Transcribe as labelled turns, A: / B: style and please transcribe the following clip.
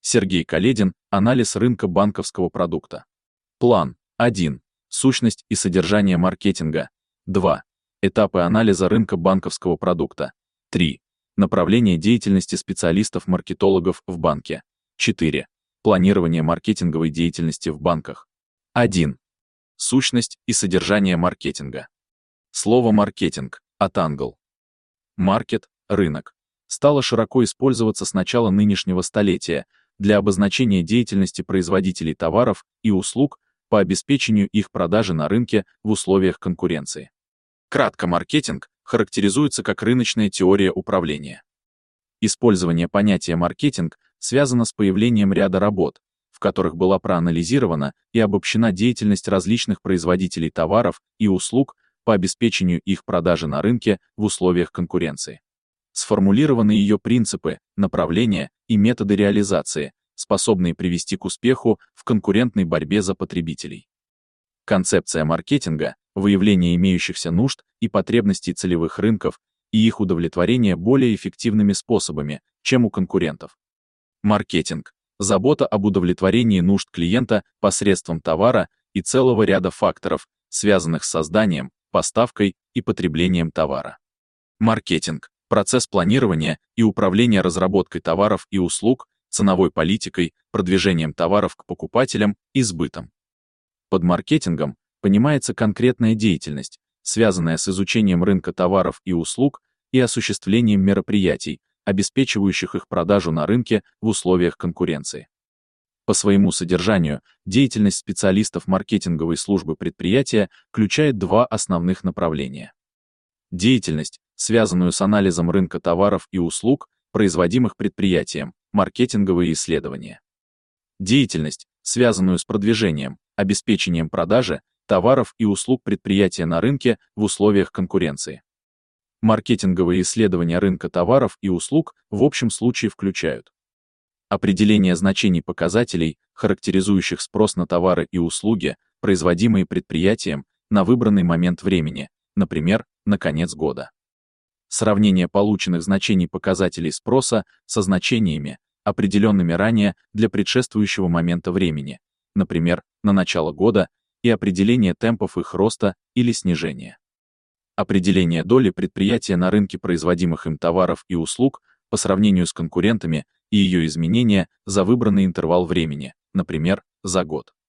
A: Сергей Каледин. Анализ рынка банковского продукта. План. 1. Сущность и содержание маркетинга. 2. Этапы анализа рынка банковского продукта. 3. Направление деятельности специалистов-маркетологов в банке. 4. Планирование маркетинговой деятельности в банках. 1. Сущность и содержание маркетинга. Слово «маркетинг» от англ. Маркет – рынок. Стало широко использоваться с начала нынешнего столетия для обозначения деятельности производителей товаров и услуг по обеспечению их продажи на рынке в условиях конкуренции. Кратко, маркетинг характеризуется как рыночная теория управления. Использование понятия маркетинг связано с появлением ряда работ, в которых была проанализирована и обобщена деятельность различных производителей товаров и услуг по обеспечению их продажи на рынке в условиях конкуренции. Сформулированы ее принципы, направления и методы реализации, способные привести к успеху в конкурентной борьбе за потребителей. Концепция маркетинга – выявление имеющихся нужд и потребностей целевых рынков и их удовлетворение более эффективными способами, чем у конкурентов. Маркетинг – забота об удовлетворении нужд клиента посредством товара и целого ряда факторов, связанных с созданием, поставкой и потреблением товара. Маркетинг – процесс планирования и управления разработкой товаров и услуг, ценовой политикой, продвижением товаров к покупателям и сбытом. Под маркетингом понимается конкретная деятельность, связанная с изучением рынка товаров и услуг и осуществлением мероприятий, обеспечивающих их продажу на рынке в условиях конкуренции. По своему содержанию, деятельность специалистов маркетинговой службы предприятия включает два основных направления. Деятельность, связанную с анализом рынка товаров и услуг, производимых предприятием, маркетинговые исследования. Деятельность, связанную с продвижением, обеспечением продажи товаров и услуг предприятия на рынке в условиях конкуренции. Маркетинговые исследования рынка товаров и услуг в общем случае включают определение значений показателей, характеризующих спрос на товары и услуги, производимые предприятием на выбранный момент времени, например, на конец года. Сравнение полученных значений показателей спроса со значениями, определенными ранее для предшествующего момента времени, например, на начало года, и определение темпов их роста или снижения. Определение доли предприятия на рынке производимых им товаров и услуг по сравнению с конкурентами и ее изменения за выбранный интервал времени, например, за год.